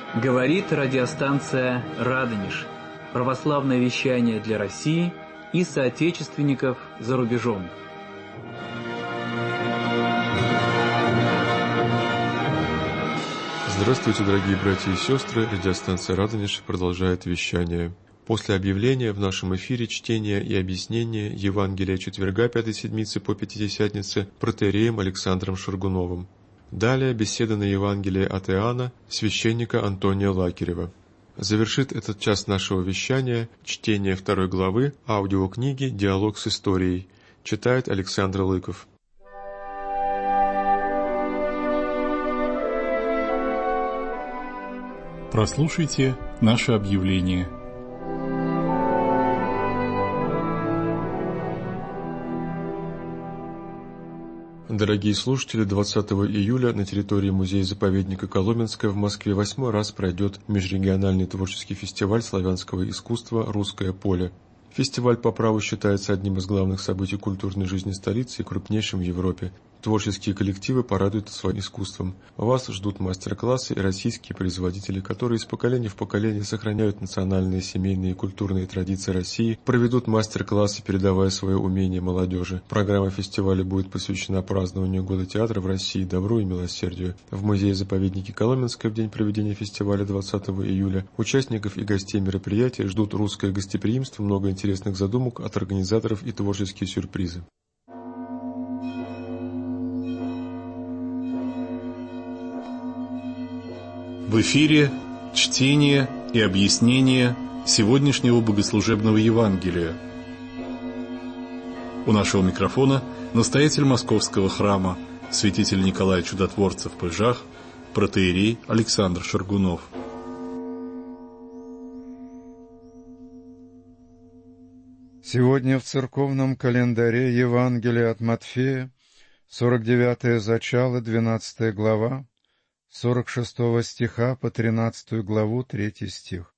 Говорит радиостанция «Радонеж». Православное вещание для России и соотечественников за рубежом. Здравствуйте, дорогие братья и сестры! Радиостанция «Радонеж» продолжает вещание. После объявления в нашем эфире чтения и объяснения Евангелия четверга Пятой Седмицы по Пятидесятнице протоиереем Александром Шаргуновым. Далее беседа на Евангелие от Иоанна священника Антония Лакирева. Завершит этот час нашего вещания чтение 2 главы аудиокниги «Диалог с историей». Читает Александр Лыков. Прослушайте наше объявление. Дорогие слушатели, 20 июля на территории музея-заповедника Коломенское в Москве 8-й раз пройдет межрегиональный творческий фестиваль славянского искусства «Русское поле». Фестиваль по праву считается одним из главных событий культурной жизни столицы и крупнейшим в Европе. Творческие коллективы порадуют своим искусством. Вас ждут мастер-классы и российские производители, которые из поколения в поколение сохраняют национальные, семейные и культурные традиции России, проведут мастер-классы, передавая свое умение молодежи. Программа фестиваля будет посвящена празднованию Года театра в России, добру и милосердию. В музее-заповеднике Коломенское в день проведения фестиваля 20 июля участников и гостей мероприятия ждут русское гостеприимство, много интересных задумок от организаторов и творческие сюрпризы. В эфире чтение и объяснение сегодняшнего богослужебного Евангелия. У нашего микрофона настоятель Московского храма, святитель Николай Чудотворца в Пыжах, протоиерей Александр Шаргунов. Сегодня в церковном календаре Евангелие от Матфея, 49-е зачало, 12 глава, 46 стиха по 13 главу, 3 стих.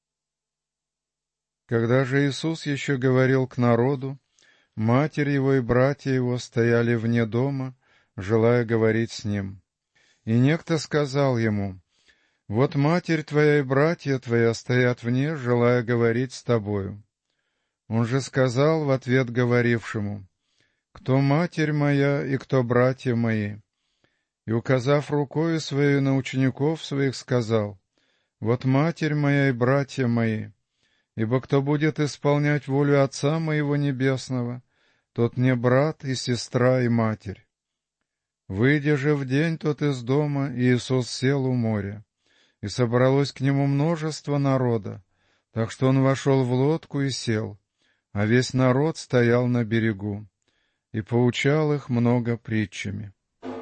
Когда же Иисус еще говорил к народу, матерь его и братья его стояли вне дома, желая говорить с ним. И некто сказал ему: «Вот матерь твоя и братья твоя стоят вне, желая говорить с тобою». Он же сказал в ответ говорившему: «Кто матерь моя и кто братья мои?» И, указав рукою своей на учеников своих, сказал: «Вот матерь моя и братья мои, ибо кто будет исполнять волю Отца моего Небесного, тот мне брат и сестра и матерь». Выйдя же в день тот из дома, Иисус сел у моря, и собралось к нему множество народа, так что он вошел в лодку и сел, а весь народ стоял на берегу, и поучал их много притчами.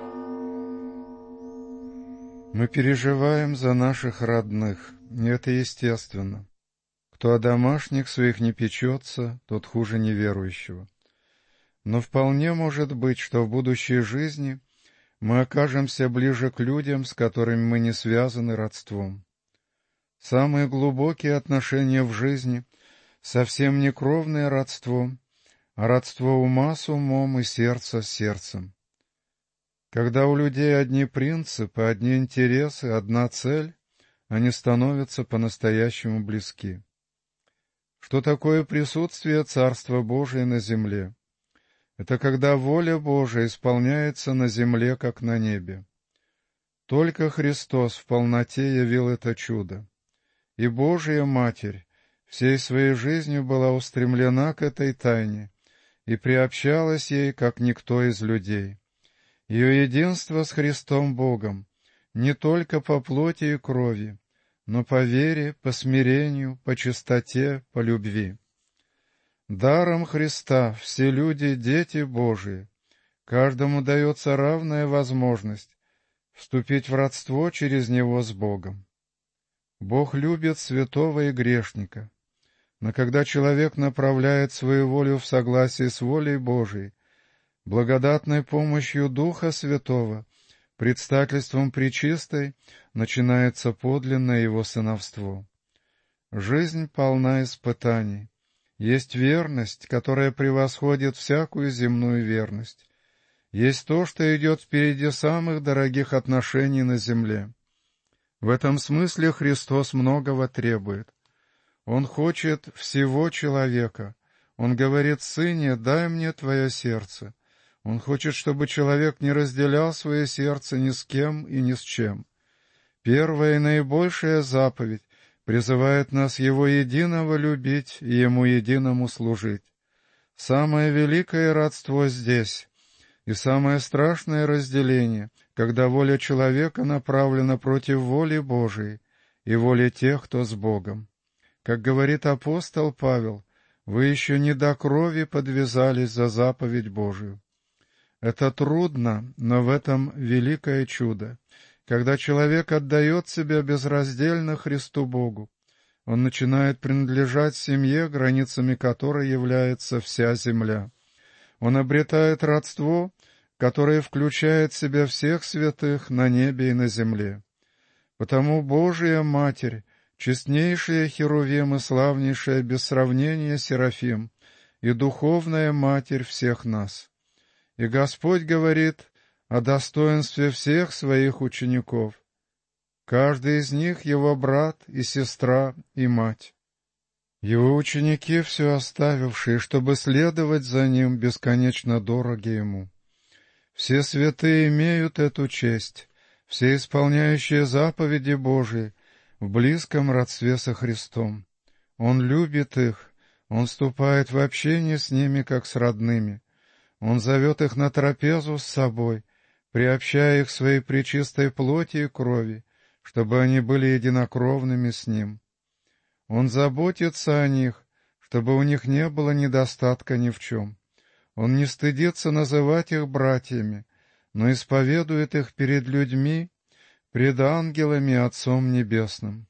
Мы переживаем за наших родных, и это естественно. Кто о домашних своих не печется, тот хуже неверующего. Но вполне может быть, что в будущей жизни мы окажемся ближе к людям, с которыми мы не связаны родством. Самые глубокие отношения в жизни совсем не кровное родство, а родство ума с умом и сердца с сердцем. Когда у людей одни принципы, одни интересы, одна цель, они становятся по-настоящему близки. Что такое присутствие Царства Божия на земле? Это когда воля Божия исполняется на земле, как на небе. Только Христос в полноте явил это чудо. И Божия Матерь всей своей жизнью была устремлена к этой тайне и приобщалась ей, как никто из людей. Ее единство с Христом Богом не только по плоти и крови, но по вере, по смирению, по чистоте, по любви. Даром Христа все люди — дети Божии. Каждому дается равная возможность вступить в родство через Него с Богом. Бог любит святого и грешника, но когда человек направляет свою волю в согласии с волей Божией, благодатной помощью Духа Святого, предстательством Пречистой, начинается подлинное его сыновство. Жизнь полна испытаний. Есть верность, которая превосходит всякую земную верность. Есть то, что идет впереди самых дорогих отношений на земле. В этом смысле Христос многого требует. Он хочет всего человека. Он говорит: «Сыне, дай мне твое сердце». Он хочет, чтобы человек не разделял свое сердце ни с кем и ни с чем. Первая и наибольшая заповедь призывает нас Его единого любить и Ему единому служить. Самое великое родство здесь, и самое страшное разделение, когда воля человека направлена против воли Божией и воли тех, кто с Богом. Как говорит апостол Павел: «Вы еще не до крови подвязались за заповедь Божию». Это трудно, но в этом великое чудо. Когда человек отдает себя безраздельно Христу Богу, он начинает принадлежать семье, границами которой является вся земля. Он обретает родство, которое включает в себя всех святых на небе и на земле. Потому Божия Матерь, честнейшая Херувим и славнейшая без сравнения Серафим, и духовная Матерь всех нас. И Господь говорит о достоинстве всех своих учеников. Каждый из них — его брат и сестра и мать. Его ученики, все оставившие, чтобы следовать за Ним, бесконечно дороги Ему. Все святые имеют эту честь, все исполняющие заповеди Божии в близком родстве со Христом. Он любит их, Он вступает в общение с ними, как с родными. Он зовет их на трапезу с собой, приобщая их своей пречистой плоти и крови, чтобы они были единокровными с Ним. Он заботится о них, чтобы у них не было недостатка ни в чем. Он не стыдится называть их братьями, но исповедует их перед людьми, пред ангелами и Отцом Небесным.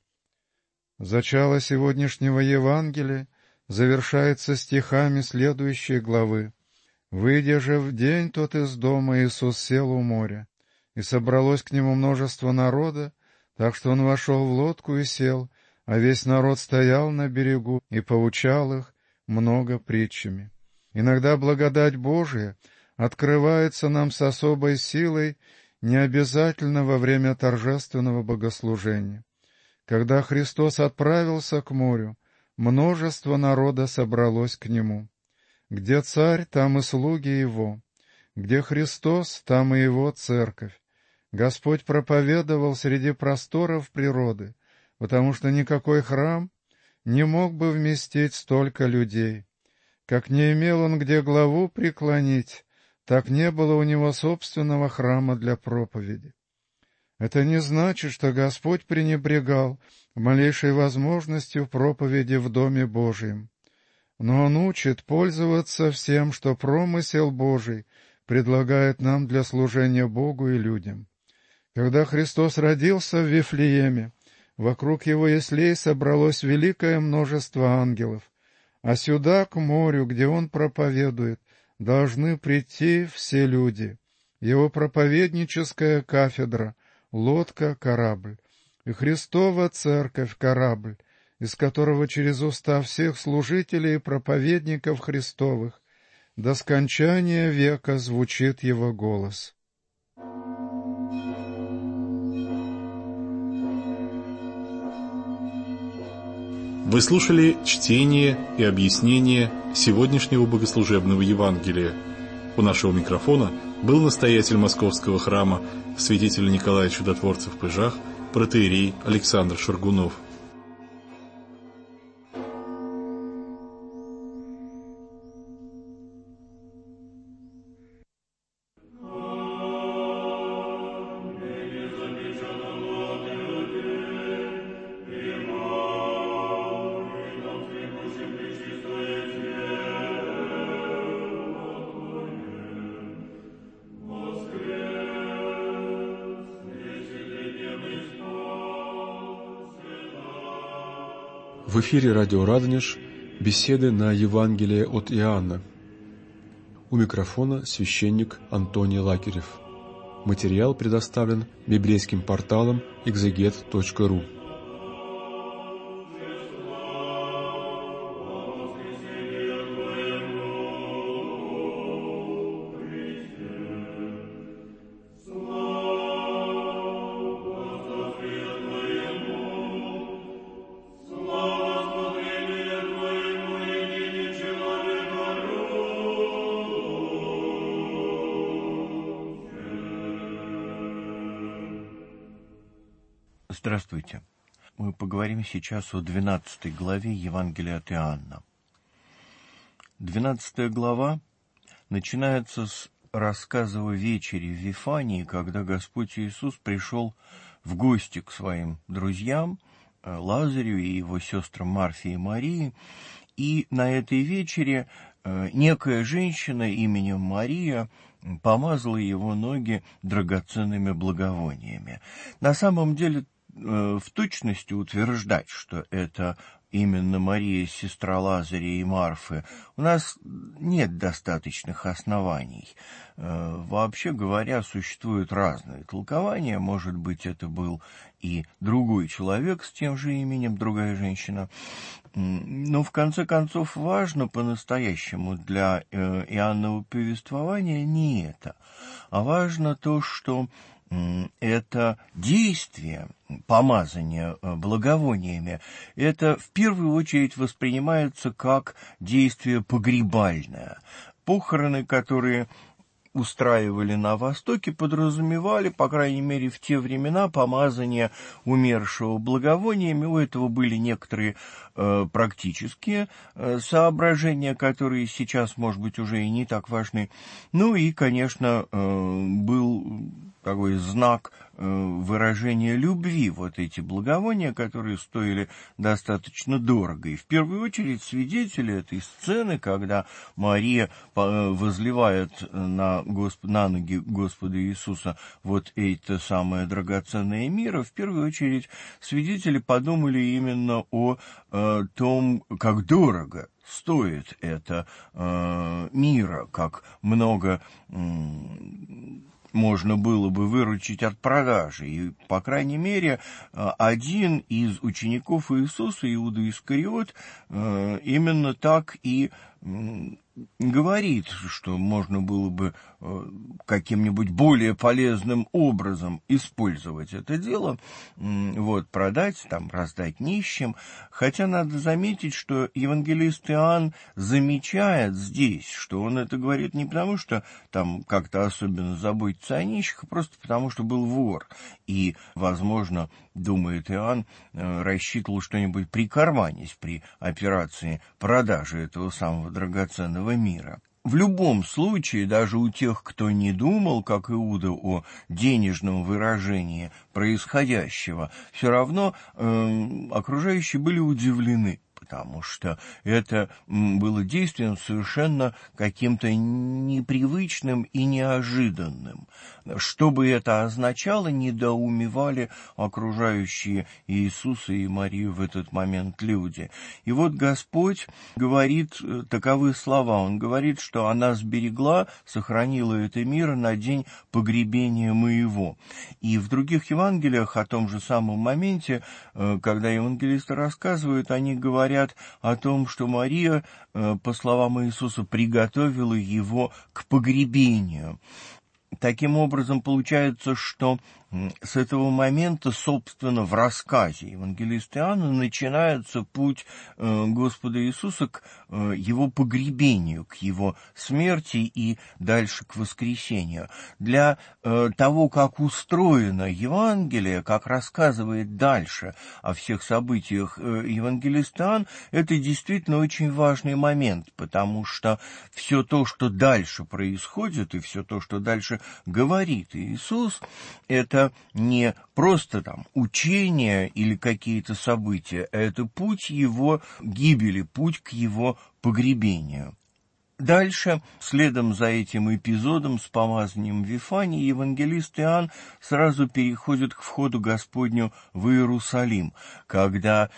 Зачало сегодняшнего Евангелия завершается стихами следующей главы. «Выйдя же в день тот из дома, Иисус сел у моря, и собралось к Нему множество народа, так что Он вошел в лодку и сел, а весь народ стоял на берегу и поучал их много притчами». Иногда благодать Божия открывается нам с особой силой, не обязательно во время торжественного богослужения. Когда Христос отправился к морю, множество народа собралось к Нему. Где царь, там и слуги Его. Где Христос, там и Его церковь. Господь проповедовал среди просторов природы, потому что никакой храм не мог бы вместить столько людей. Как не имел Он где главу преклонить, так не было у Него собственного храма для проповеди. Это не значит, что Господь пренебрегал малейшей возможностью проповеди в Доме Божьем. Но Он учит пользоваться всем, что промысел Божий предлагает нам для служения Богу и людям. Когда Христос родился в Вифлееме, вокруг Его яслей собралось великое множество ангелов, а сюда, к морю, где Он проповедует, должны прийти все люди. Его проповедническая кафедра — лодка, корабль, и Христова церковь — корабль, из которого через уста всех служителей и проповедников Христовых до скончания века звучит Его голос. Вы слушали чтение и объяснение сегодняшнего богослужебного Евангелия. У нашего микрофона был настоятель Московского храма святитель Николай Чудотворцев в Пыжах, протоиерей Александр Шаргунов. В эфире радио Радонеж, беседы на Евангелие от Иоанна. У микрофона священник Антоний Лакерев. Материал предоставлен библейским порталом exeget.ru. Здравствуйте. Мы поговорим сейчас о 12 главе Евангелия от Иоанна. 12 глава начинается с рассказа о вечере в Вифании, когда Господь Иисус пришел в гости к своим друзьям, Лазарю и его сестрам Марфе и Марии, и на этой вечере некая женщина именем Мария помазала его ноги драгоценными благовониями. На самом деле, в точности утверждать, что это именно Мария, сестра Лазаря и Марфы, у нас нет достаточных оснований. Вообще говоря, существуют разные толкования. Может быть, это был и другой человек с тем же именем, другая женщина. Но, в конце концов, важно по-настоящему для Иоаннова повествования не это, а важно то, что это действие помазания благовониями, это в первую очередь воспринимается как действие погребальное. Похороны, которые устраивали на Востоке, подразумевали, по крайней мере, в те времена, помазание умершего благовониями. У этого были некоторые практические соображения, которые сейчас, может быть, уже и не так важны. Ну и, конечно, был такой знак выражения любви, вот эти благовония, которые стоили достаточно дорого. И в первую очередь свидетели этой сцены, когда Мария возливает на ноги Господа Иисуса вот это самое драгоценное мира, в первую очередь свидетели подумали именно о том, как дорого стоит это мира, как много можно было бы выручить от продажи. И, по крайней мере, один из учеников Иисуса, Иуда Искариот, именно так и говорит, что можно было бы каким-нибудь более полезным образом использовать это дело, вот, продать, там, раздать нищим. Хотя надо заметить, что евангелист Иоанн замечает здесь, что он это говорит не потому, что там как-то особенно заботится о нищих, а просто потому, что был вор. И, возможно, думает Иоанн, рассчитывал что-нибудь прикарманить при операции продажи этого самого драгоценного мира. В любом случае, даже у тех, кто не думал, как Иуда, о денежном выражении происходящего, все равно окружающие были удивлены, потому что это было действием совершенно каким-то непривычным и неожиданным. Что бы это означало, недоумевали окружающие Иисуса и Марию в этот момент люди. И вот Господь говорит таковы слова. Он говорит, что она сберегла, сохранила это мир на день погребения моего. И в других Евангелиях о том же самом моменте, когда евангелисты рассказывают, они говорят о том, что Мария, по словам Иисуса, приготовила его к погребению. Таким образом, получается, что с этого момента, собственно, в рассказе евангелиста Иоанна начинается путь Господа Иисуса к его погребению, к его смерти и дальше к воскресению. Для того, как устроено Евангелие, как рассказывает дальше о всех событиях евангелист Иоанн, это действительно очень важный момент, потому что все то, что дальше происходит, и все то, что дальше говорит Иисус, это не просто там учение или какие-то события, а это путь его гибели, путь к его погребению. Дальше, следом за этим эпизодом с помазанием в Вифании, евангелист Иоанн сразу переходит к входу Господню в Иерусалим, когда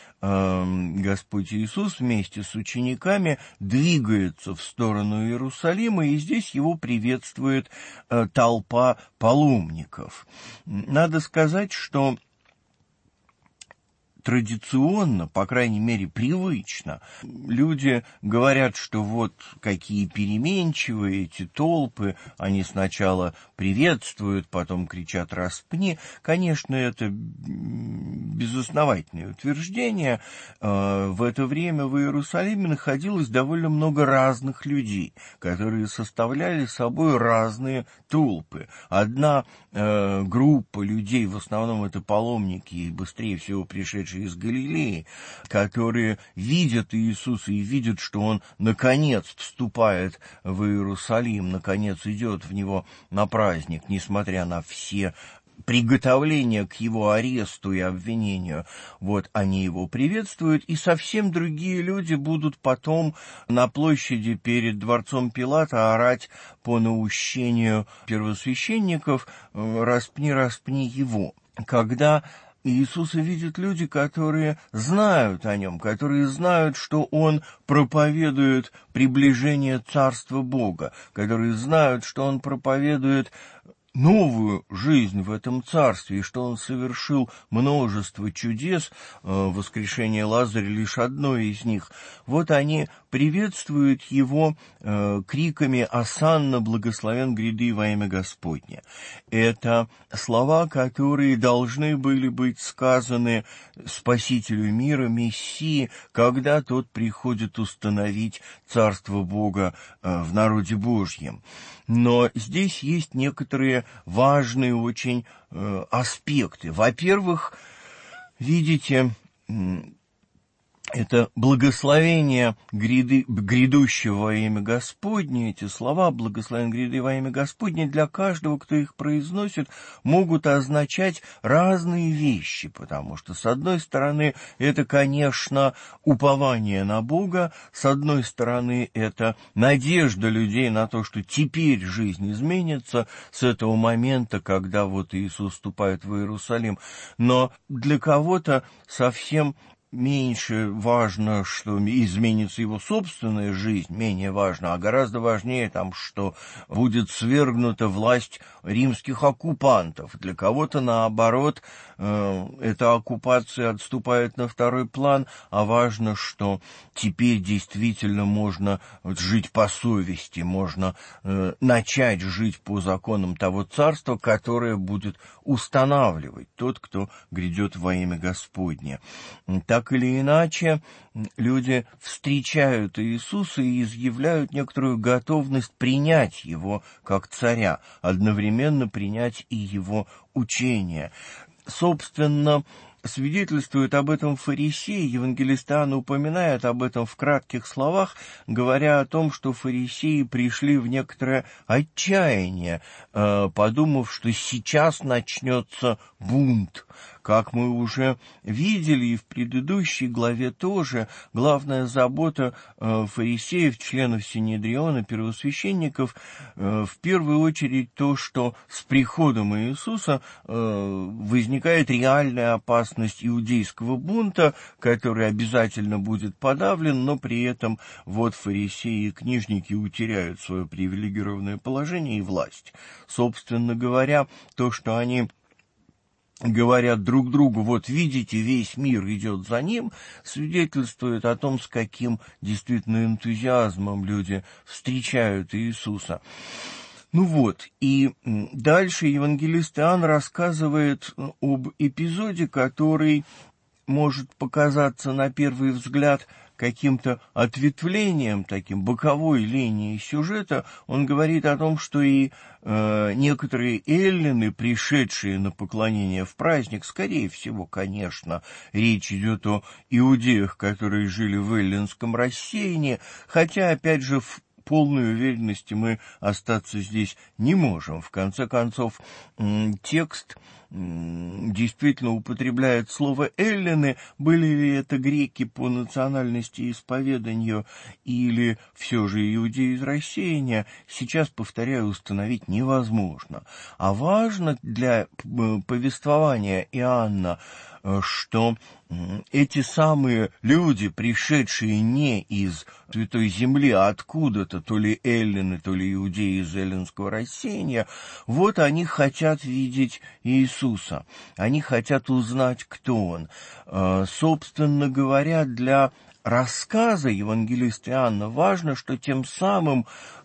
Господь Иисус вместе с учениками двигается в сторону Иерусалима, и здесь его приветствует толпа паломников. Надо сказать, что традиционно, по крайней мере, привычно. Люди говорят, что вот какие переменчивые эти толпы, они сначала приветствуют, потом кричат «распни». Конечно, это безосновательное утверждение. В это время в Иерусалиме находилось довольно много разных людей, которые составляли собой разные толпы. Одна группа людей, в основном это паломники, и быстрее всего пришедшие из Галилеи, которые видят Иисуса и видят, что Он наконец вступает в Иерусалим, наконец идет в него на праздник, несмотря на все приготовления к его аресту и обвинению. Вот они его приветствуют, и совсем другие люди будут потом на площади перед дворцом Пилата орать по наущению первосвященников «распни, распни его». Когда Иисуса видят люди, которые знают о Нем, которые знают, что Он проповедует приближение Царства Бога, которые знают, что Он проповедует новую жизнь в этом царстве, и что Он совершил множество чудес, воскрешение Лазаря лишь одно из них. Вот они приветствуют Его криками «Осанна, благословен гряды во имя Господне». Это слова, которые должны были быть сказаны Спасителю мира, Мессии, когда Тот приходит установить Царство Бога в народе Божьем. Но здесь есть некоторые важные очень аспекты. Во-первых, видите, это благословение грядущего во имя Господне, эти слова «благословен гряды во имя Господне» для каждого, кто их произносит, могут означать разные вещи, потому что, с одной стороны, это, конечно, упование на Бога, с одной стороны, это надежда людей на то, что теперь жизнь изменится с этого момента, когда вот Иисус вступает в Иерусалим, но для кого-то совсем меньше важно, что изменится его собственная жизнь, менее важно, а гораздо важнее, что будет свергнута власть римских оккупантов. Для кого-то, наоборот, эта оккупация отступает на второй план, а важно, что теперь действительно можно жить по совести, можно начать жить по законам того царства, которое будет устанавливать тот, кто грядет во имя Господне. Так или иначе, люди встречают Иисуса и изъявляют некоторую готовность принять Его как царя, одновременно принять и Его учение. Собственно, свидетельствует об этом фарисеи. Евангелист Иоанн упоминает об этом в кратких словах, говоря о том, что фарисеи пришли в некоторое отчаяние, подумав, что сейчас начнется бунт. Как мы уже видели и в предыдущей главе тоже, главная забота фарисеев, членов Синедриона, первосвященников, в первую очередь то, что с приходом Иисуса возникает реальная опасность иудейского бунта, который обязательно будет подавлен, но при этом вот фарисеи и книжники утеряют свое привилегированное положение и власть. Собственно говоря, то, что они говорят друг другу, вот видите, весь мир идет за ним, свидетельствует о том, с каким действительно энтузиазмом люди встречают Иисуса. И дальше евангелист Иоанн рассказывает об эпизоде, который может показаться на первый взгляд каким-то ответвлением, таким боковой линией сюжета. Он говорит о том, что и некоторые эллины, пришедшие на поклонение в праздник, скорее всего, конечно, речь идет о иудеях, которые жили в эллинском рассеянии, хотя, опять же, в полной уверенности мы остаться здесь не можем. В конце концов, текст действительно употребляет слово «эллины». Были ли это греки по национальности и исповеданию или все же иудеи из рассеяния, сейчас, повторяю, установить невозможно. А важно для повествования Иоанна что эти самые люди, пришедшие не из Святой Земли, а откуда-то, то ли эллины, то ли иудеи из эллинского рассеяния, вот они хотят видеть Иисуса, они хотят узнать, кто Он. Собственно говоря, для рассказа евангелиста Иоанна важно, что тем самым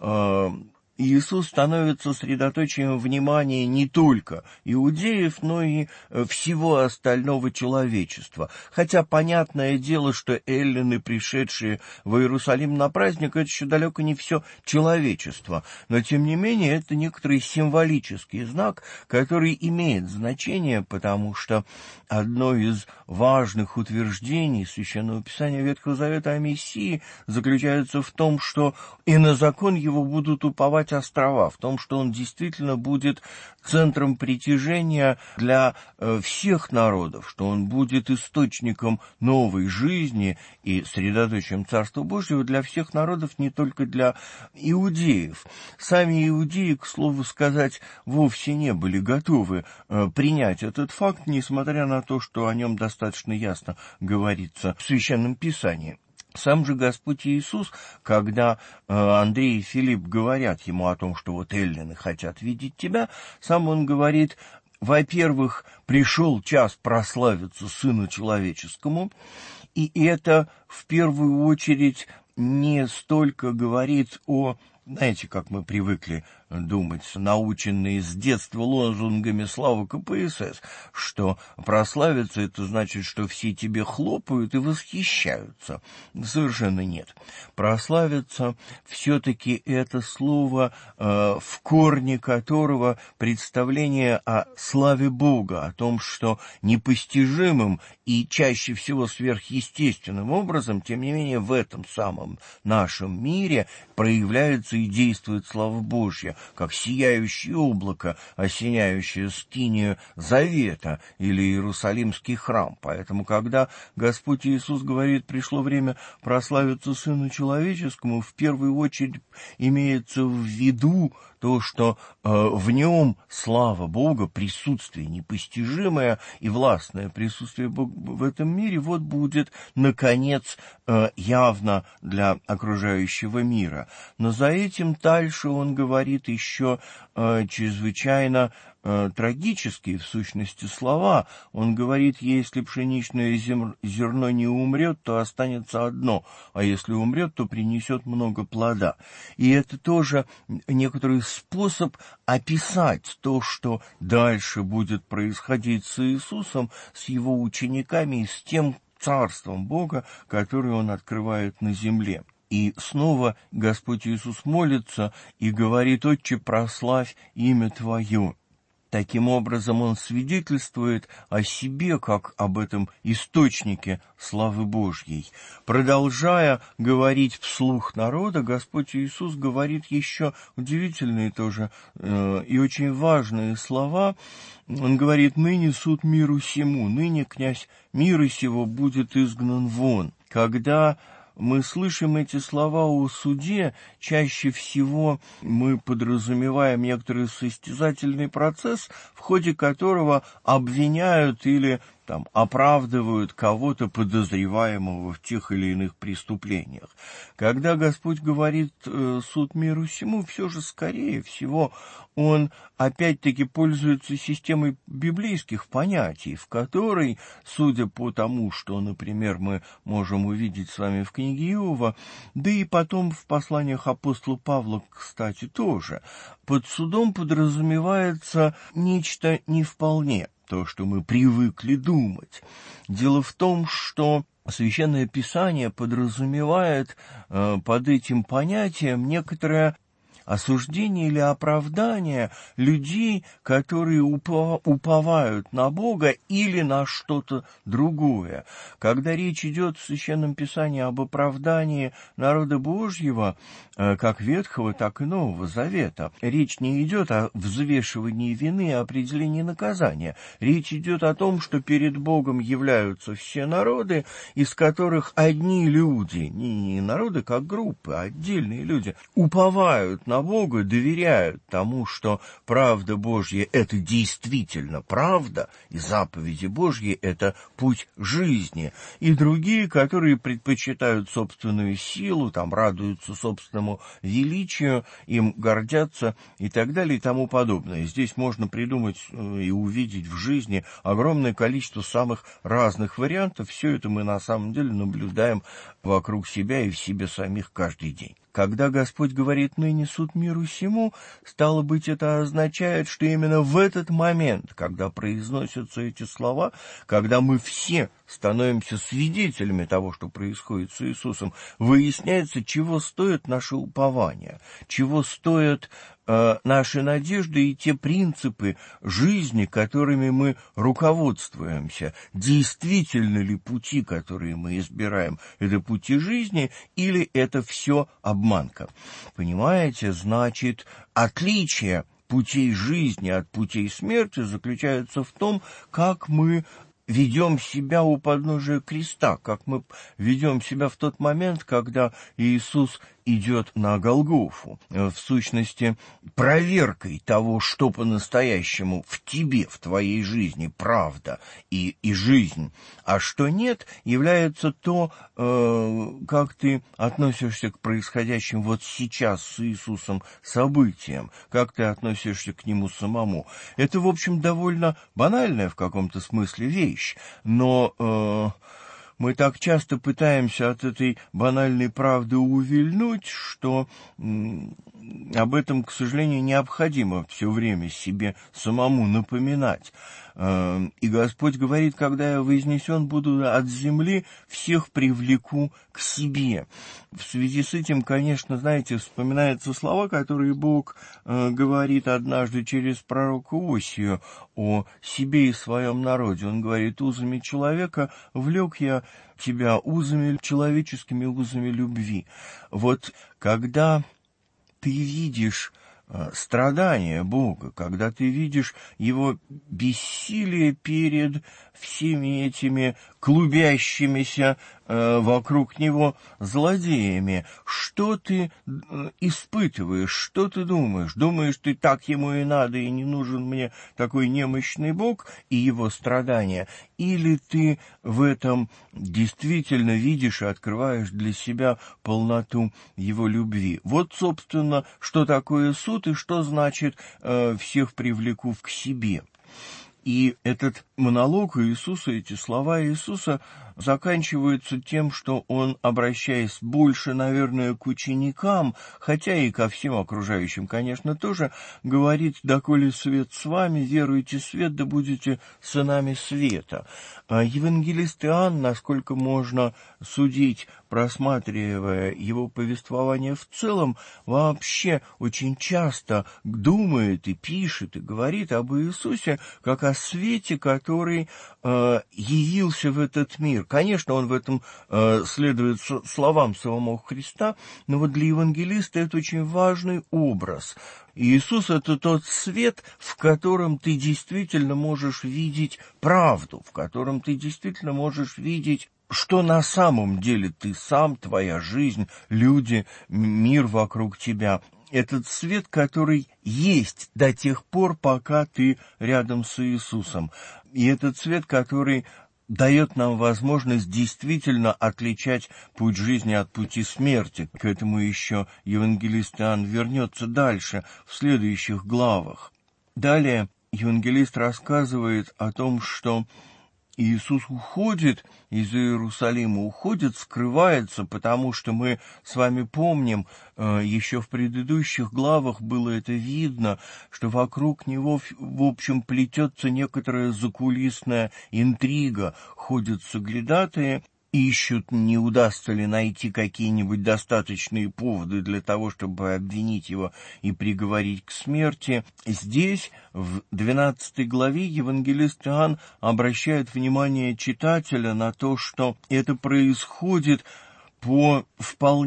Иисус становится средоточием внимания не только иудеев, но и всего остального человечества. Хотя понятное дело, что эллины, пришедшие в Иерусалим на праздник, это еще далеко не все человечество. Но, тем не менее, это некоторый символический знак, который имеет значение, потому что одно из важных утверждений Священного Писания Ветхого Завета о Мессии заключается в том, что и на закон его будут уповать острова, в том, что он действительно будет центром притяжения для всех народов, что он будет источником новой жизни и средоточием Царства Божьего для всех народов, не только для иудеев. Сами иудеи, к слову сказать, вовсе не были готовы принять этот факт, несмотря на то, что о нем достаточно ясно говорится в Священном Писании. Сам же Господь Иисус, когда Андрей и Филипп говорят ему о том, что вот эллины хотят видеть тебя, сам он говорит: во-первых, пришел час прославиться Сыну Человеческому, и это в первую очередь не столько говорит о, знаете, как мы привыкли думать, наученные с детства лозунгами славы КПСС, что прославиться — это значит, что все тебе хлопают и восхищаются. Совершенно нет. Прославиться все-таки это слово, в корне которого представление о славе Бога, о том, что непостижимым и чаще всего сверхъестественным образом, тем не менее, в этом самом нашем мире проявляется и действует слава Божья, как сияющее облако, осеняющее скинию Завета или Иерусалимский храм. Поэтому, когда Господь Иисус говорит: пришло время прославиться Сыну Человеческому, в первую очередь имеется в виду то, что в нем слава Бога, присутствие непостижимое и властное присутствие Бога в этом мире, вот будет, наконец, явно для окружающего мира. Но за этим дальше он говорит еще чрезвычайно трагические, в сущности, слова. Он говорит: если пшеничное зерно не умрет, то останется одно, а если умрет, то принесет много плода. И это тоже некоторый способ описать то, что дальше будет происходить с Иисусом, с его учениками и с тем царством Бога, которое он открывает на земле. И снова Господь Иисус молится и говорит: «Отче, прославь имя Твое». Таким образом, он свидетельствует о себе, как об этом источнике славы Божьей. Продолжая говорить вслух народа, Господь Иисус говорит еще удивительные тоже и очень важные слова. Он говорит: «Ныне суд миру сему, ныне князь мира сего будет изгнан вон». Когда мы слышим эти слова о суде, чаще всего мы подразумеваем некоторый состязательный процесс, в ходе которого обвиняют или оправдывают кого-то, подозреваемого в тех или иных преступлениях. Когда Господь говорит «суд миру сему», все же, скорее всего, он опять-таки пользуется системой библейских понятий, в которой, судя по тому, что, например, мы можем увидеть с вами в книге Иова, да и потом в посланиях апостола Павла, кстати, тоже, под судом подразумевается нечто не вполне то, что мы привыкли думать. Дело в том, что Священное Писание подразумевает под этим понятием некоторое осуждение или оправдание людей, которые уповают на Бога или на что-то другое. Когда речь идет в Священном Писании об оправдании народа Божьего, как Ветхого, так и Нового Завета, речь не идет о взвешивании вины и определении наказания. Речь идет о том, что перед Богом являются все народы, из которых одни люди, не народы как группы, а отдельные люди, уповают на на Бога, доверяют тому, что правда Божья — это действительно правда, и заповеди Божьи — это путь жизни, и другие, которые предпочитают собственную силу, там радуются собственному величию, им гордятся и так далее и тому подобное. Здесь можно придумать и увидеть в жизни огромное количество самых разных вариантов. Все это мы на самом деле наблюдаем вокруг себя и в себе самих каждый день. Когда Господь говорит «ныне суд миру сему», стало быть, это означает, что именно в этот момент, когда произносятся эти слова, когда мы все становимся свидетелями того, что происходит с Иисусом, выясняется, чего стоит наше упование, чего стоят наши надежды и те принципы жизни, которыми мы руководствуемся. Действительно ли пути, которые мы избираем, это пути жизни, или это все обманка? Понимаете, значит, отличие путей жизни от путей смерти заключается в том, как мы ведем себя у подножия креста, как мы ведем себя в тот момент, когда Иисус идет на Голгофу. В сущности, проверкой того, что по-настоящему в тебе, в твоей жизни правда и жизнь, а что нет, является то, как ты относишься к происходящим вот сейчас с Иисусом событиям, как ты относишься к Нему самому. Это, в общем, довольно банальная в каком-то смысле вещь, но мы так часто пытаемся от этой банальной правды увильнуть, что об этом, к сожалению, необходимо все время себе самому напоминать. И Господь говорит: когда я вознесен буду от земли, всех привлеку к себе. В связи с этим, конечно, знаете, вспоминаются слова, которые Бог говорит однажды через пророка Осию о себе и своем народе. Он говорит: узами человека влек я тебя, узами человеческими, узами любви. Вот когда ты видишь страдания Бога, когда ты видишь Его бессилие перед всеми этими клубящимися вокруг Него злодеями, что ты испытываешь, что ты думаешь? Думаешь, ты так Ему и надо, и не нужен мне такой немощный Бог и Его страдания? Или ты в этом действительно видишь и открываешь для себя полноту Его любви? Вот, собственно, что такое суд и что значит «всех привлеку к себе». И этот монолог Иисуса, эти слова Иисуса заканчиваются тем, что Он, обращаясь больше, наверное, к ученикам, хотя и ко всем окружающим, конечно, тоже, говорит: «Доколе свет с вами, веруйте в свет, да будете сынами света». Евангелист Иоанн, насколько можно судить, просматривая его повествование в целом, вообще очень часто думает и пишет, и говорит об Иисусе как о свете, который явился в этот мир. Конечно, он в этом следует словам самого Христа, но вот для евангелиста это очень важный образ. Иисус — это тот свет, в котором ты действительно можешь видеть правду, в котором ты действительно можешь видеть, что на самом деле ты сам, твоя жизнь, люди, мир вокруг тебя. Этот свет, который есть до тех пор, пока ты рядом с Иисусом. И этот свет, который дает нам возможность действительно отличать путь жизни от пути смерти. К этому еще евангелист Иоанн вернется дальше, в следующих главах. Далее евангелист рассказывает о том, что Иисус уходит из Иерусалима, уходит, скрывается, потому что мы с вами помним, еще в предыдущих главах было это видно, что вокруг него, в общем, плетется некоторая закулисная интрига, ходят соглядатые, ищут, не удастся ли найти какие-нибудь достаточные поводы для того, чтобы обвинить его и приговорить к смерти. Здесь, в 12 главе, евангелист Иоанн обращает внимание читателя на то, что это происходит по вполне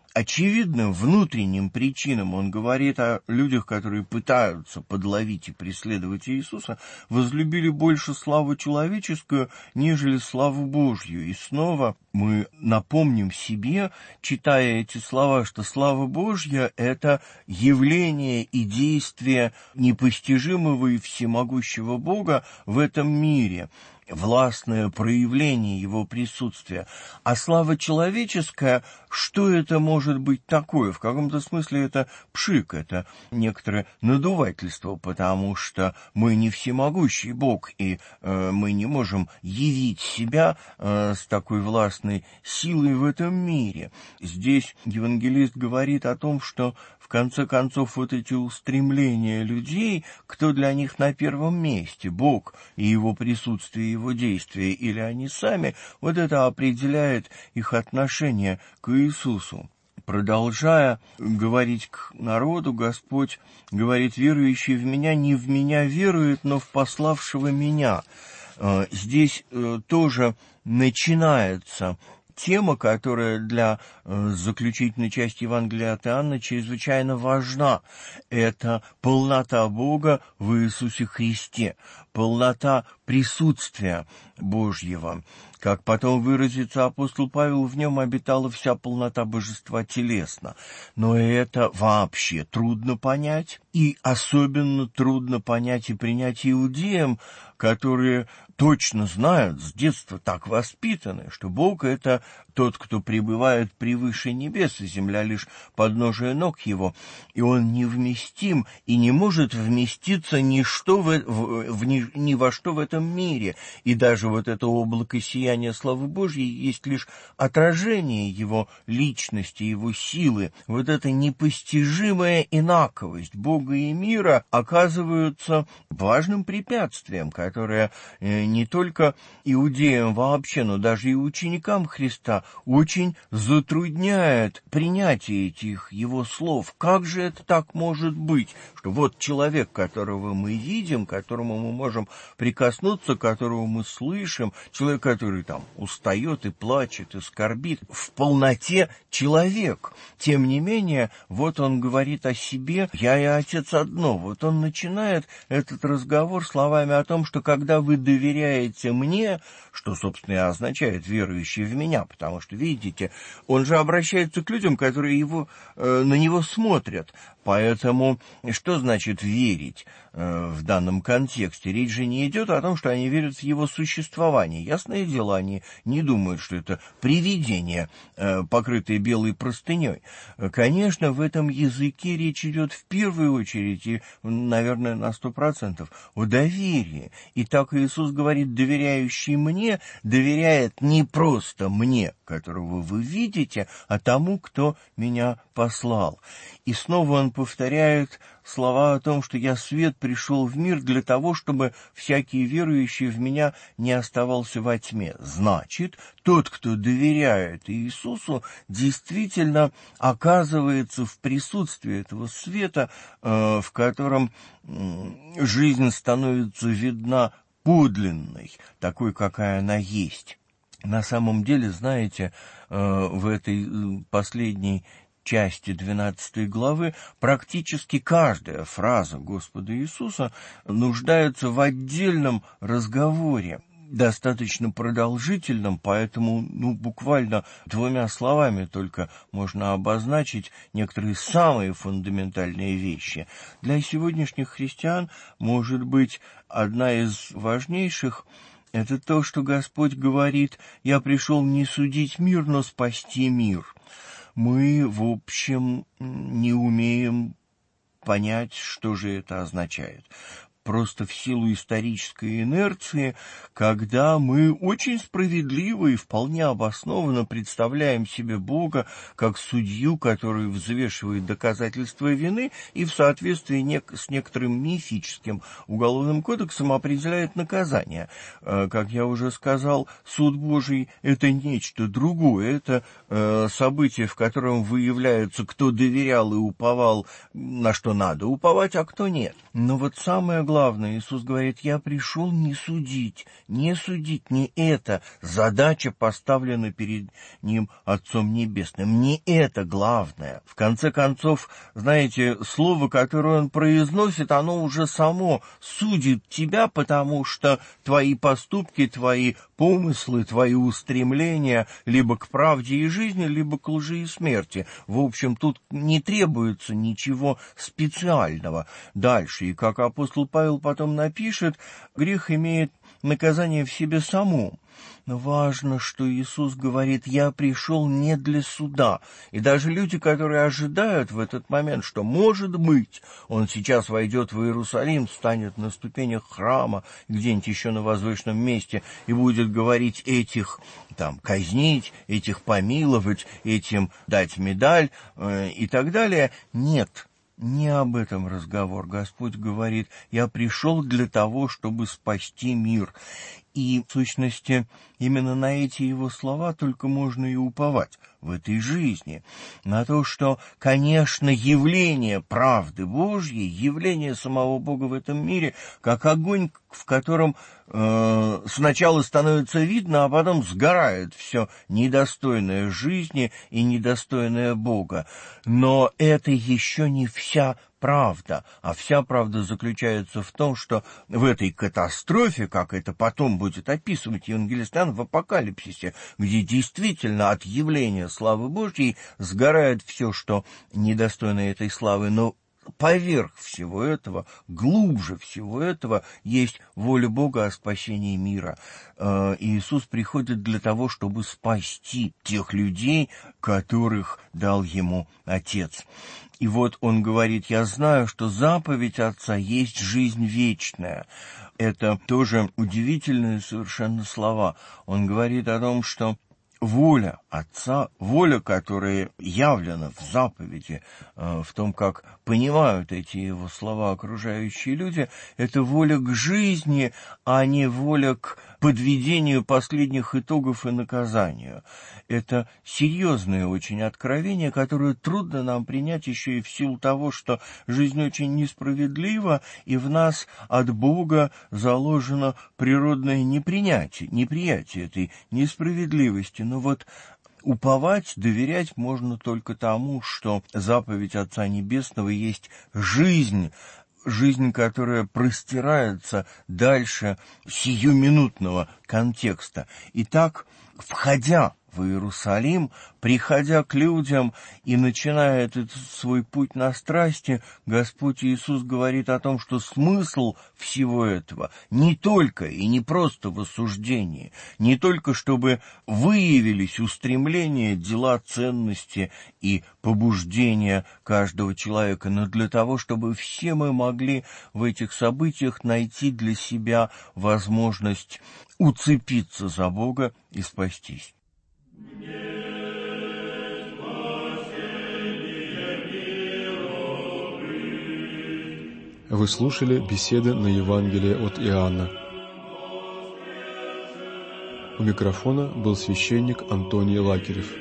очевидным внутренним причинам, он говорит о людях, которые пытаются подловить и преследовать Иисуса, возлюбили больше славу человеческую, нежели славу Божью. И снова мы напомним себе, читая эти слова, что слава Божья — это явление и действие непостижимого и всемогущего Бога в этом мире, властное проявление Его присутствия. А слава человеческая, что это может быть такое? В каком-то смысле это пшик, это некоторое надувательство, потому что мы не всемогущий Бог, и мы не можем явить себя с такой властной силой в этом мире. Здесь евангелист говорит о том, что в конце концов вот эти устремления людей, кто для них на первом месте, Бог и Его присутствие, Его действия, или они сами, вот это определяет их отношение к Иисусу. Продолжая говорить к народу, Господь говорит: «Верующий в Меня не в Меня верует, но в пославшего Меня». Здесь тоже начинается тема, которая для заключительной части Евангелия от Иоанна чрезвычайно важна. Это полнота Бога в Иисусе Христе, полнота присутствия Божьего. Как потом выразится апостол Павел, в нем обитала вся полнота божества телесно. Но это вообще трудно понять, и особенно трудно понять и принять иудеям, которые точно знают, с детства так воспитаны, что Бог — это тот, кто пребывает превыше небес, и земля лишь подножие ног Его, и Он невместим и не может вместиться ни во что в этом мире, и даже вот это облако сияния славы Божьей есть лишь отражение Его личности, Его силы. Вот эта непостижимая инаковость Бога и мира оказывается важным препятствием, которое не только иудеям вообще, но даже и ученикам Христа очень затрудняет принятие этих Его слов. Как же это так может быть, что вот человек, которого мы видим, к которому мы можем прикоснуться, которого мы слышим, человек, который там устает и плачет, и скорбит, в полноте человек. Тем не менее, вот он говорит о себе: «Я и Отец одно». Вот он начинает этот разговор словами о том, что когда вы доверяете мне, что, собственно, и означает «верующий в Меня», потому что, видите, он же обращается к людям, которые на него смотрят. Поэтому что значит верить в данном контексте? Речь же не идет о том, что они верят в его существование. Ясное дело, они не думают, что это привидение, покрытое белой простыней. Конечно, в этом языке речь идет в первую очередь и, наверное, на 100% о доверии. И так Иисус говорит: «Доверяющий мне доверяет не просто мне, которого вы видите, а тому, кто меня послал». И снова он повторяет слова о том, что «я свет пришел в мир для того, чтобы всякий верующий в Меня не оставался во тьме». Значит, тот, кто доверяет Иисусу, действительно оказывается в присутствии этого света, в котором жизнь становится видна подлинной, такой, какая она есть. На самом деле, знаете, в этой последней части 12 главы практически каждая фраза Господа Иисуса нуждается в отдельном разговоре, достаточно продолжительном, поэтому буквально 2 словами только можно обозначить некоторые самые фундаментальные вещи. Для сегодняшних христиан, может быть, одна из важнейших — это то, что Господь говорит: «Я пришел не судить мир, но спасти мир». Мы, в общем, не умеем понять, что же это означает. Просто в силу исторической инерции, когда мы очень справедливо и вполне обоснованно представляем себе Бога как судью, который взвешивает доказательства вины и в соответствии с некоторым мифическим уголовным кодексом определяет наказание. Как я уже сказал, суд Божий — это нечто другое, это событие, в котором выявляется, кто доверял и уповал, на что надо уповать, а кто нет. Но вот самое главное главное. Иисус говорит: я пришел не судить, не это задача поставлена перед Ним Отцом Небесным, не это главное. В конце концов, знаете, слово, которое Он произносит, оно уже само судит тебя, потому что твои поступки, твои помыслы, твои устремления либо к правде и жизни, либо к лжи и смерти. В общем, тут не требуется ничего специального. Дальше, и как апостол Павел потом напишет, грех имеет наказание в себе самом. Но важно, что Иисус говорит: я пришел не для суда. И даже люди, которые ожидают в этот момент, что, может быть, Он сейчас войдет в Иерусалим, встанет на ступенях храма, где-нибудь еще на возвышенном месте, и будет говорить: этих казнить, этих помиловать, этим дать медаль и так далее. Нет. Не об этом разговор. Господь говорит: я пришел для того, чтобы спасти мир. И, в сущности, именно на эти Его слова только можно и уповать в этой жизни. На то, что, конечно, явление правды Божьей, явление самого Бога в этом мире, как огонь, в котором сначала становится видно, а потом сгорает все недостойное жизни и недостойное Бога. Но это еще не вся правда, а вся правда заключается в том, что в этой катастрофе, как это потом будет описывать евангелист Иоанн в Апокалипсисе, где действительно от явления славы Божьей сгорает все, что недостойно этой славы, но поверх всего этого, глубже всего этого, есть воля Бога о спасении мира. Иисус приходит для того, чтобы спасти тех людей, которых дал Ему Отец. И вот Он говорит: я знаю, что заповедь Отца есть жизнь вечная. Это тоже удивительные совершенно слова. Он говорит о том, что воля Отца, воля, которая явлена в заповеди, в том, как понимают эти Его слова окружающие люди, это воля к жизни, а не воля к подведению последних итогов и наказанию. Это серьезное очень откровение, которое трудно нам принять еще и в силу того, что жизнь очень несправедлива, и в нас от Бога заложено природное неприятие этой несправедливости. Но вот уповать, доверять можно только тому, что заповедь Отца Небесного есть жизнь, которая простирается дальше сиюминутного контекста. Итак, входя в Иерусалим, приходя к людям и начиная этот свой путь на страсти, Господь Иисус говорит о том, что смысл всего этого не только и не просто в осуждении, не только чтобы выявились устремления, дела, ценности и побуждения каждого человека, но для того, чтобы все мы могли в этих событиях найти для себя возможность уцепиться за Бога и спастись. Вы слушали беседы на Евангелие от Иоанна. У микрофона был священник Антоний Лакерев.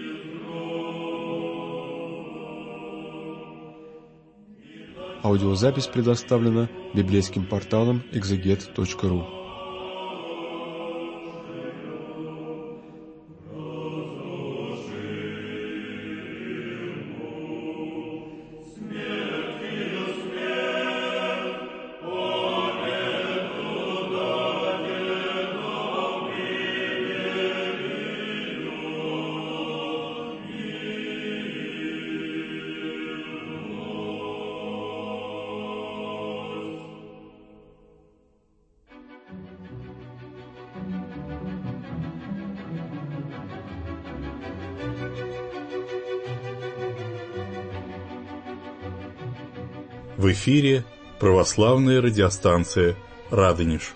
Аудиозапись предоставлена библейским порталом exeget.ru. В эфире православная радиостанция «Радонеж».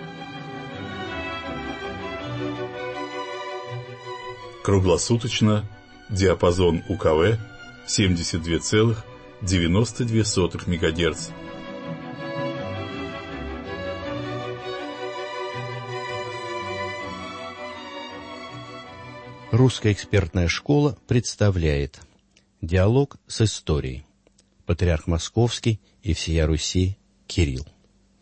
Круглосуточно, диапазон УКВ 72,92 МГц. Русская экспертная школа представляет диалог с историей. Патриарх Московский и всея Руси Кирилл.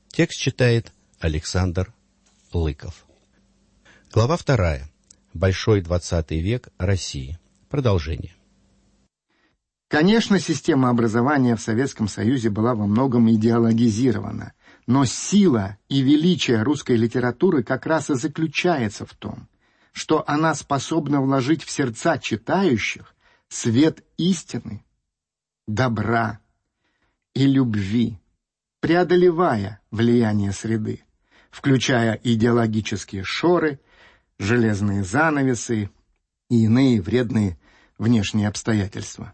Текст читает Александр Лыков. Глава 2. Большой 20 век России. Продолжение. Конечно, система образования в Советском Союзе была во многом идеологизирована, но сила и величие русской литературы как раз и заключается в том, что она способна вложить в сердца читающих свет истины, добра и любви, преодолевая влияние среды, включая идеологические шоры, железные занавесы и иные вредные внешние обстоятельства.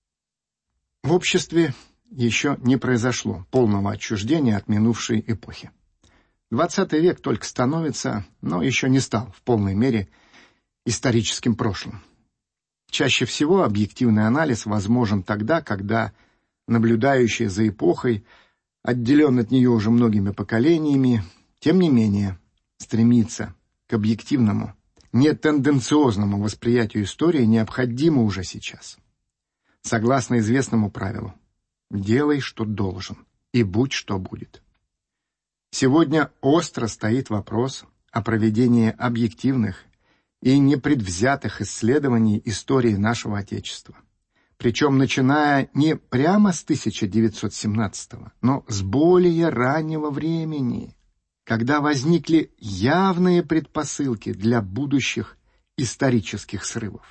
В обществе еще не произошло полного отчуждения от минувшей эпохи. 20 век только становится, но еще не стал в полной мере историческим прошлым. Чаще всего объективный анализ возможен тогда, когда наблюдающий за эпохой отделен от нее уже многими поколениями, тем не менее стремиться к объективному, нетенденциозному восприятию истории необходимо уже сейчас. Согласно известному правилу, делай, что должен, и будь, что будет. Сегодня остро стоит вопрос о проведении объективных и непредвзятых исследований истории нашего Отечества. Причем начиная не прямо с 1917-го, но с более раннего времени, когда возникли явные предпосылки для будущих исторических срывов.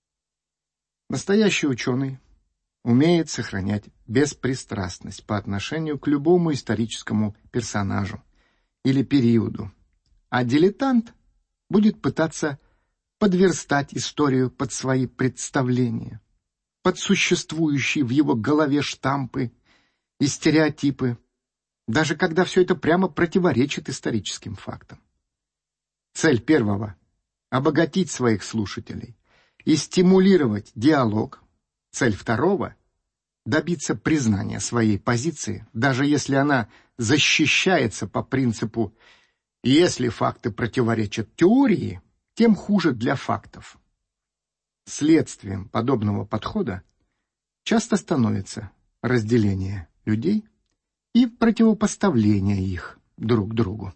Настоящий ученый умеет сохранять беспристрастность по отношению к любому историческому персонажу или периоду, а дилетант будет пытаться подверстать историю под свои представления, под существующие в его голове штампы и стереотипы, даже когда все это прямо противоречит историческим фактам. Цель первого — обогатить своих слушателей и стимулировать диалог. Цель второго — добиться признания своей позиции, даже если она защищается по принципу «если факты противоречат теории, тем хуже для фактов». Следствием подобного подхода часто становится разделение людей и противопоставление их друг другу.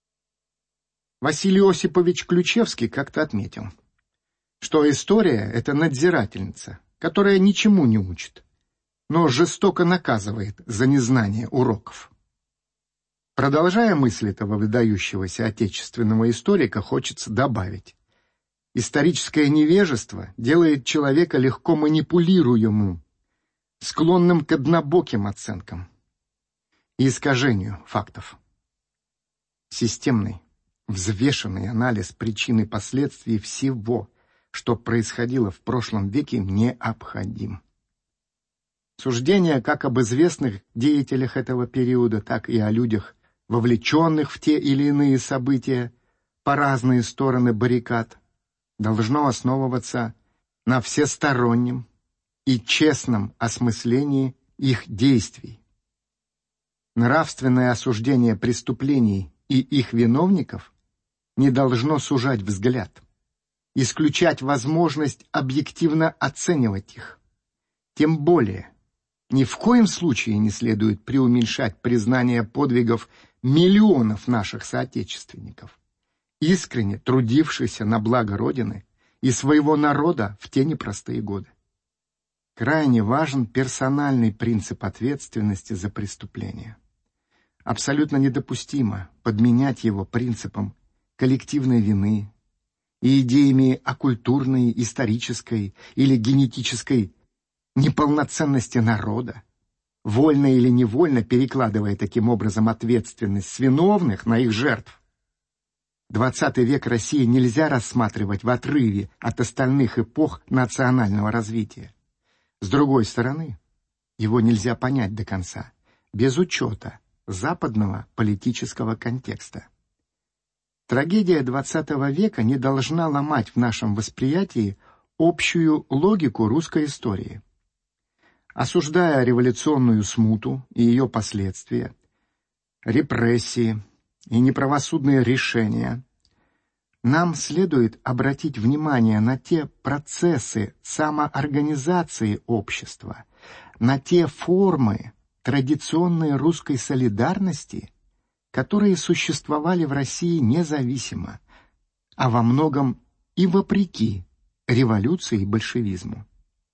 Василий Осипович Ключевский как-то отметил, что история — это надзирательница, которая ничему не учит, но жестоко наказывает за незнание уроков. Продолжая мысль этого выдающегося отечественного историка, хочется добавить: историческое невежество делает человека легко манипулируемым, склонным к однобоким оценкам и искажению фактов. Системный, взвешенный анализ причин и последствий всего, что происходило в прошлом веке, необходим. Суждения как об известных деятелях этого периода, так и о людях, вовлеченных в те или иные события по разные стороны баррикад, должно основываться на всестороннем и честном осмыслении их действий. Нравственное осуждение преступлений и их виновников не должно сужать взгляд, исключать возможность объективно оценивать их. Тем более, ни в коем случае не следует преуменьшать признание подвигов миллионов наших соотечественников, искренне трудившихся на благо Родины и своего народа в те непростые годы. Крайне важен персональный принцип ответственности за преступления. Абсолютно недопустимо подменять его принципом коллективной вины и идеями о культурной, исторической или генетической неполноценности народа, вольно или невольно перекладывая таким образом ответственность с виновных на их жертв. 20 век России нельзя рассматривать в отрыве от остальных эпох национального развития. С другой стороны, его нельзя понять до конца, без учета западного политического контекста. Трагедия 20 века не должна ломать в нашем восприятии общую логику русской истории. Осуждая революционную смуту и ее последствия, репрессии и неправосудные решения, нам следует обратить внимание на те процессы самоорганизации общества, на те формы традиционной русской солидарности, которые существовали в России независимо, а во многом и вопреки революции и большевизму.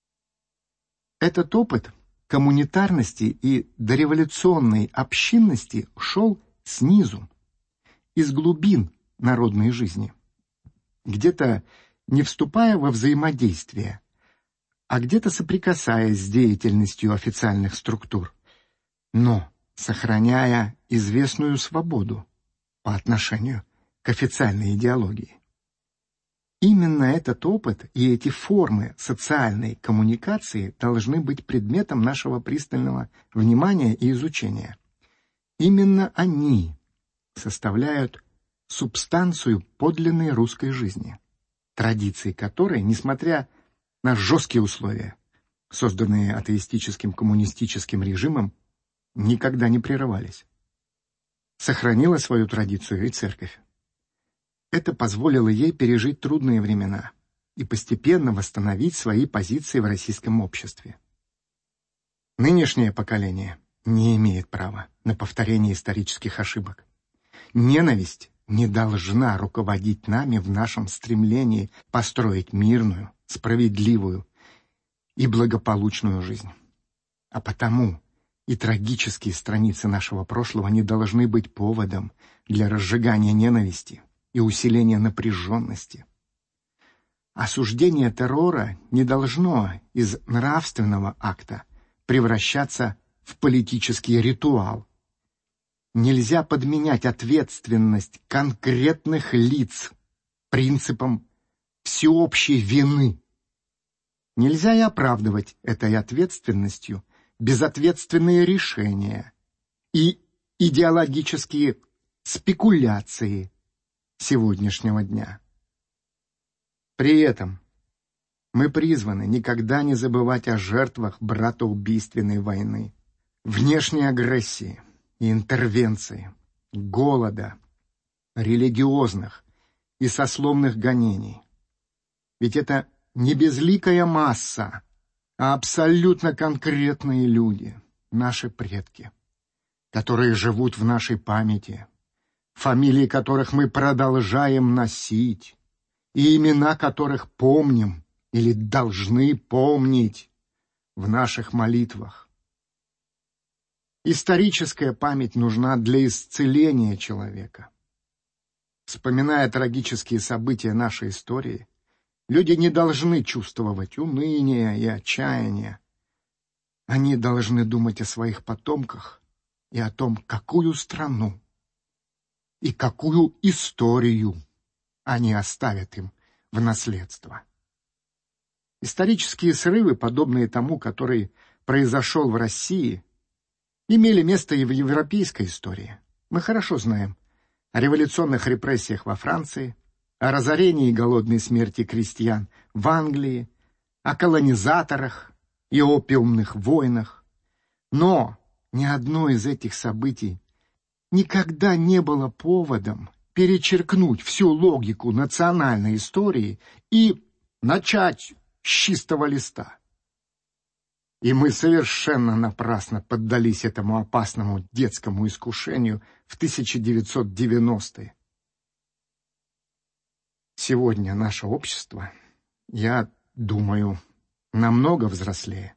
Этот опыт коммунитарности и дореволюционной общинности шел снизу, из глубин народной жизни, где-то не вступая во взаимодействие, а где-то соприкасаясь с деятельностью официальных структур, но сохраняя известную свободу по отношению к официальной идеологии. Именно этот опыт и эти формы социальной коммуникации должны быть предметом нашего пристального внимания и изучения. Именно они составляют субстанцию подлинной русской жизни, традиции которой, несмотря на жесткие условия, созданные атеистическим коммунистическим режимом, никогда не прерывались. Сохранила свою традицию и церковь. Это позволило ей пережить трудные времена и постепенно восстановить свои позиции в российском обществе. Нынешнее поколение не имеет права на повторение исторических ошибок. Ненависть не должна руководить нами в нашем стремлении построить мирную, справедливую и благополучную жизнь. А потому и трагические страницы нашего прошлого не должны быть поводом для разжигания ненависти и усиления напряженности. Осуждение террора не должно из нравственного акта превращаться в политический ритуал. Нельзя подменять ответственность конкретных лиц принципом всеобщей вины. Нельзя и оправдывать этой ответственностью безответственные решения и идеологические спекуляции сегодняшнего дня. При этом мы призваны никогда не забывать о жертвах братоубийственной войны, внешней агрессии и интервенции, голода, религиозных и сословных гонений. Ведь это не безликая масса, а абсолютно конкретные люди, наши предки, которые живут в нашей памяти, фамилии которых мы продолжаем носить, и имена которых помним или должны помнить в наших молитвах. Историческая память нужна для исцеления человека. Вспоминая трагические события нашей истории, люди не должны чувствовать уныния и отчаяния. Они должны думать о своих потомках и о том, какую страну и какую историю они оставят им в наследство. Исторические срывы, подобные тому, который произошел в России, имели место и в европейской истории. Мы хорошо знаем о революционных репрессиях во Франции, о разорении и голодной смерти крестьян в Англии, о колонизаторах и опиумных войнах. Но ни одно из этих событий никогда не было поводом перечеркнуть всю логику национальной истории и начать с чистого листа. И мы совершенно напрасно поддались этому опасному детскому искушению в 1990-е. Сегодня наше общество, я думаю, намного взрослее.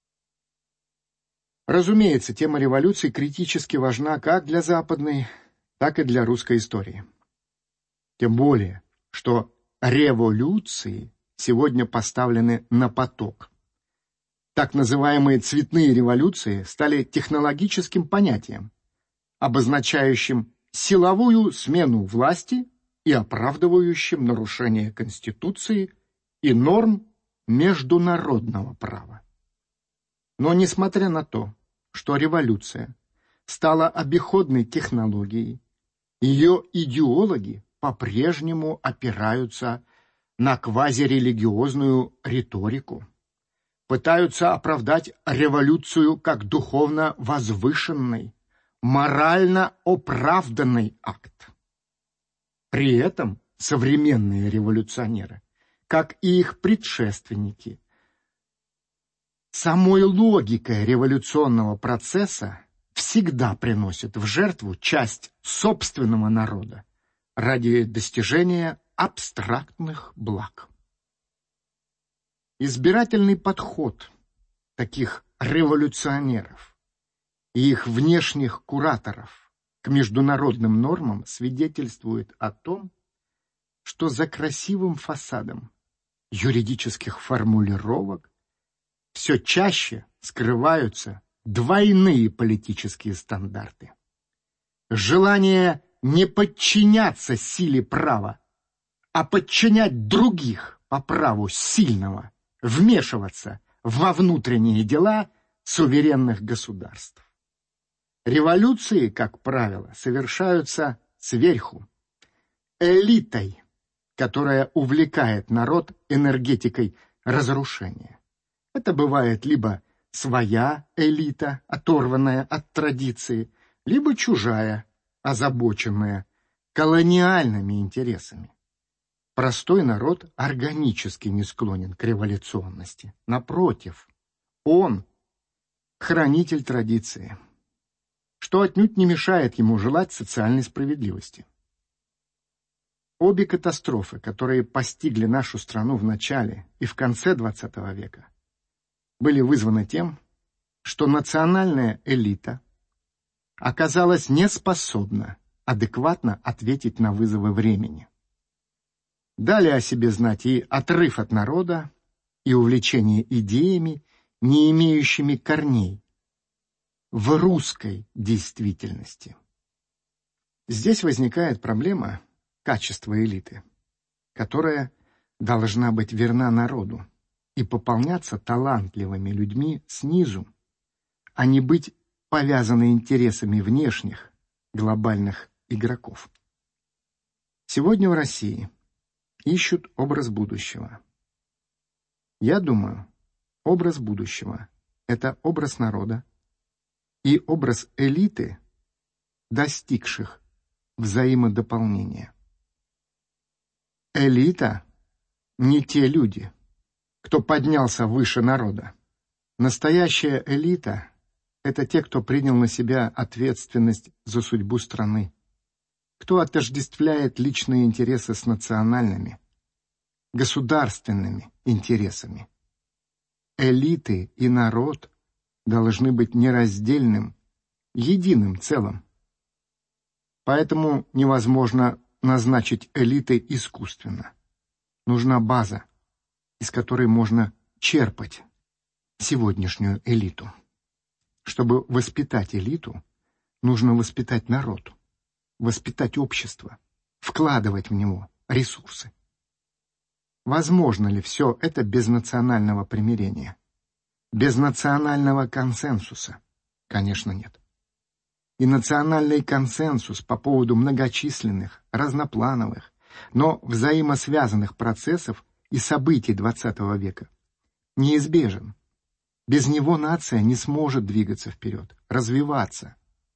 Разумеется, тема революции критически важна как для западной, так и для русской истории. Тем более, что революции сегодня поставлены на поток. Так называемые цветные революции стали технологическим понятием, обозначающим силовую смену власти и оправдывающим нарушение Конституции и норм международного права. Но несмотря на то, что революция стала обиходной технологией, ее идеологи по-прежнему опираются на квазирелигиозную риторику, пытаются оправдать революцию как духовно возвышенный, морально оправданный акт. При этом современные революционеры, как и их предшественники, самой логикой революционного процесса всегда приносит в жертву часть собственного народа ради достижения абстрактных благ. Избирательный подход таких революционеров и их внешних кураторов к международным нормам свидетельствует о том, что за красивым фасадом юридических формулировок все чаще скрываются двойные политические стандарты. Желание не подчиняться силе права, а подчинять других по праву сильного, вмешиваться во внутренние дела суверенных государств. Революции, как правило, совершаются сверху, элитой, которая увлекает народ энергетикой разрушения. Это бывает либо своя элита, оторванная от традиции, либо чужая, озабоченная колониальными интересами. Простой народ органически не склонен к революционности. Напротив, он хранитель традиции, что отнюдь не мешает ему желать социальной справедливости. Обе катастрофы, которые постигли нашу страну в начале и в конце XX века, были вызваны тем, что национальная элита оказалась неспособна адекватно ответить на вызовы времени. Дали о себе знать и отрыв от народа, и увлечение идеями, не имеющими корней в русской действительности. Здесь возникает проблема качества элиты, которая должна быть верна народу и пополняться талантливыми людьми снизу, а не быть повязанной интересами внешних, глобальных игроков. Сегодня в России ищут образ будущего. Я думаю, образ будущего — это образ народа и образ элиты, достигших взаимодополнения. Элита — не те люди, кто поднялся выше народа. Настоящая элита — это те, кто принял на себя ответственность за судьбу страны, кто отождествляет личные интересы с национальными, государственными интересами. Элиты и народ должны быть нераздельным, единым целым. Поэтому невозможно назначить элиты искусственно. Нужна база, из которой можно черпать сегодняшнюю элиту. Чтобы воспитать элиту, нужно воспитать народ, воспитать общество, вкладывать в него ресурсы. Возможно ли все это без национального примирения? Без национального консенсуса? Конечно, нет. И национальный консенсус по поводу многочисленных, разноплановых, но взаимосвязанных процессов и событий XX века неизбежен. Без него нация не сможет двигаться вперед, развиваться.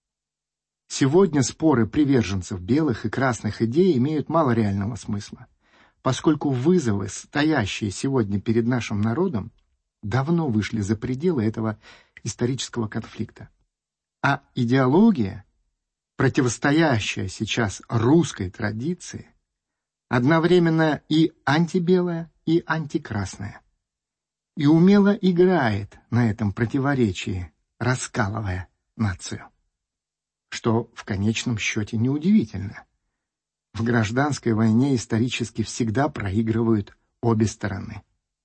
Сегодня споры приверженцев белых и красных идей имеют мало реального смысла, поскольку вызовы, стоящие сегодня перед нашим народом, давно вышли за пределы этого исторического конфликта. А идеология, противостоящая сейчас русской традиции, одновременно и антибелая, и антикрасная, и умело играет на этом противоречии, раскалывая нацию. Что в конечном счете неудивительно. В гражданской войне исторически всегда проигрывают обе стороны.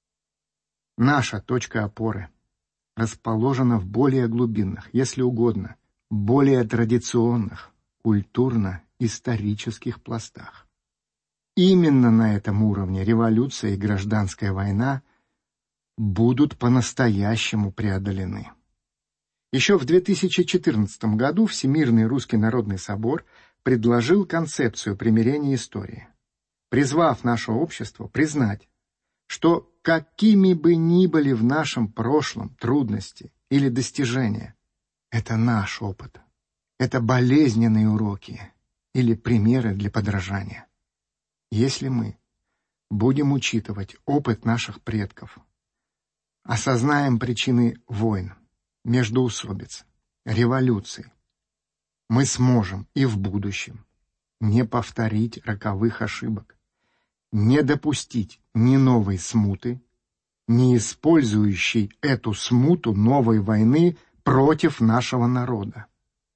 Наша точка опоры расположена в более глубинных, если угодно, более традиционных, культурно-исторических пластах. Именно на этом уровне революция и гражданская война будут по-настоящему преодолены. Еще в 2014 году Всемирный Русский Народный Собор предложил концепцию примирения истории, призвав наше общество признать, что какими бы ни были в нашем прошлом трудности или достижения, это наш опыт, это болезненные уроки или примеры для подражания. Если мы будем учитывать опыт наших предков, осознаем причины войн, междоусобиц, революции, мы сможем и в будущем не повторить роковых ошибок, не допустить ни новой смуты, ни использующей эту смуту новой войны против нашего народа.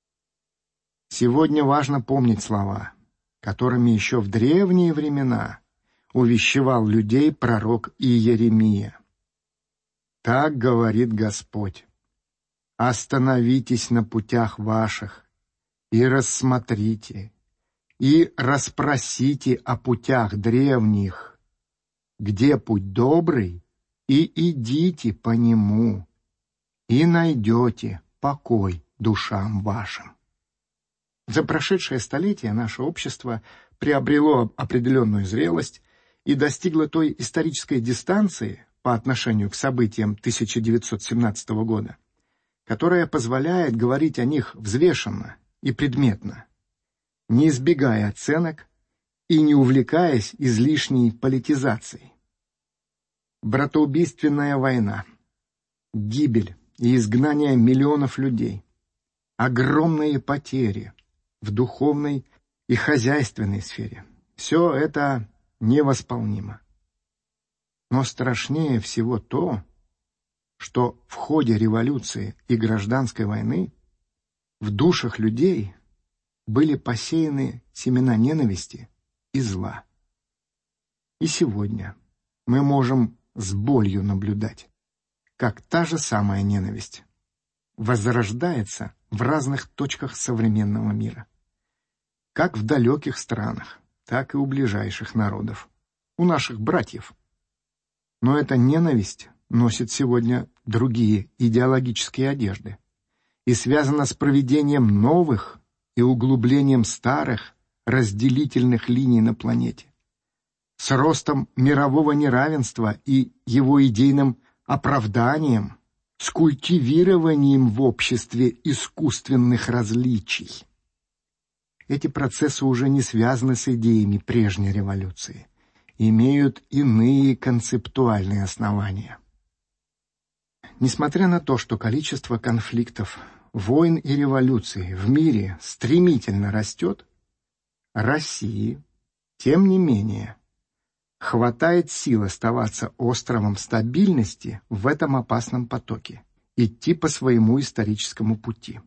Сегодня важно помнить слова, которыми еще в древние времена увещевал людей пророк Иеремия. «Так говорит Господь: остановитесь на путях ваших и рассмотрите, и расспросите о путях древних, где путь добрый, и идите по нему, и найдете покой душам вашим». За прошедшее столетие наше общество приобрело определенную зрелость и достигло той исторической дистанции по отношению к событиям 1917 года, которая позволяет говорить о них взвешенно и предметно, не избегая оценок и не увлекаясь излишней политизацией. Братоубийственная война, гибель и изгнание миллионов людей, огромные потери в духовной и хозяйственной сфере — все это невосполнимо. Но страшнее всего то, что в ходе революции и гражданской войны в душах людей были посеяны семена ненависти и зла. И сегодня мы можем с болью наблюдать, как та же самая ненависть возрождается в разных точках современного мира, как в далеких странах, так и у ближайших народов, у наших братьев. Но эта ненависть носит сегодня другие идеологические одежды и связана с проведением новых и углублением старых разделительных линий на планете, с ростом мирового неравенства и его идейным оправданием, с культивированием в обществе искусственных различий. Эти процессы уже не связаны с идеями прежней революции, имеют иные концептуальные основания. Несмотря на то, что количество конфликтов, войн и революций в мире стремительно растет, России, тем не менее, хватает сил оставаться островом стабильности в этом опасном потоке, идти по своему историческому пути.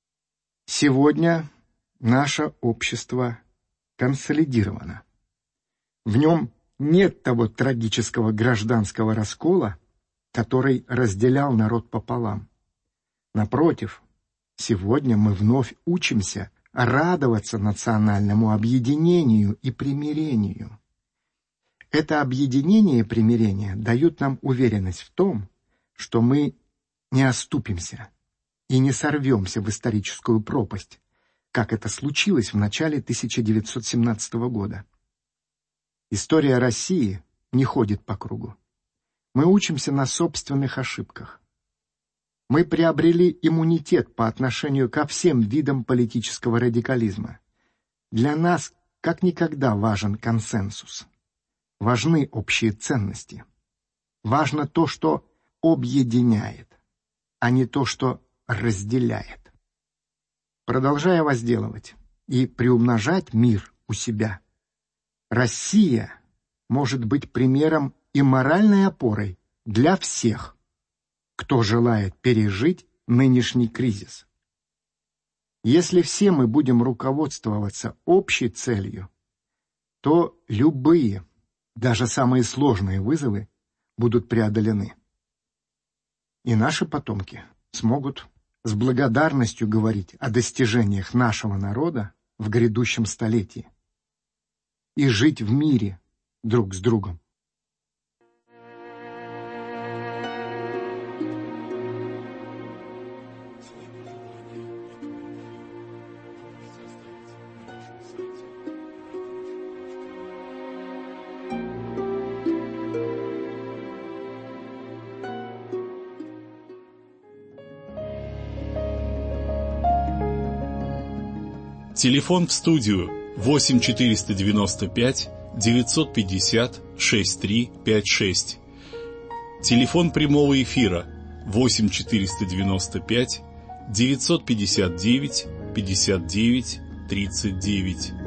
Сегодня наше общество консолидировано. В нем нет того трагического гражданского раскола, который разделял народ пополам. Напротив, сегодня мы вновь учимся радоваться национальному объединению и примирению. Это объединение и примирение дают нам уверенность в том, что мы не оступимся и не сорвемся в историческую пропасть, как это случилось в начале 1917 года. История России не ходит по кругу. Мы учимся на собственных ошибках. Мы приобрели иммунитет по отношению ко всем видам политического радикализма. Для нас как никогда важен консенсус. Важны общие ценности. Важно то, что объединяет, а не то, что разделяет. Продолжая возделывать и приумножать мир у себя, Россия может быть примером и моральной опорой для всех, кто желает пережить нынешний кризис. Если все мы будем руководствоваться общей целью, то любые, даже самые сложные вызовы будут преодолены. И наши потомки смогут с благодарностью говорить о достижениях нашего народа в грядущем столетии и жить в мире друг с другом. – Телефон в студию 8 495 950 6356. Телефон прямого эфира 8 495 959 59 39.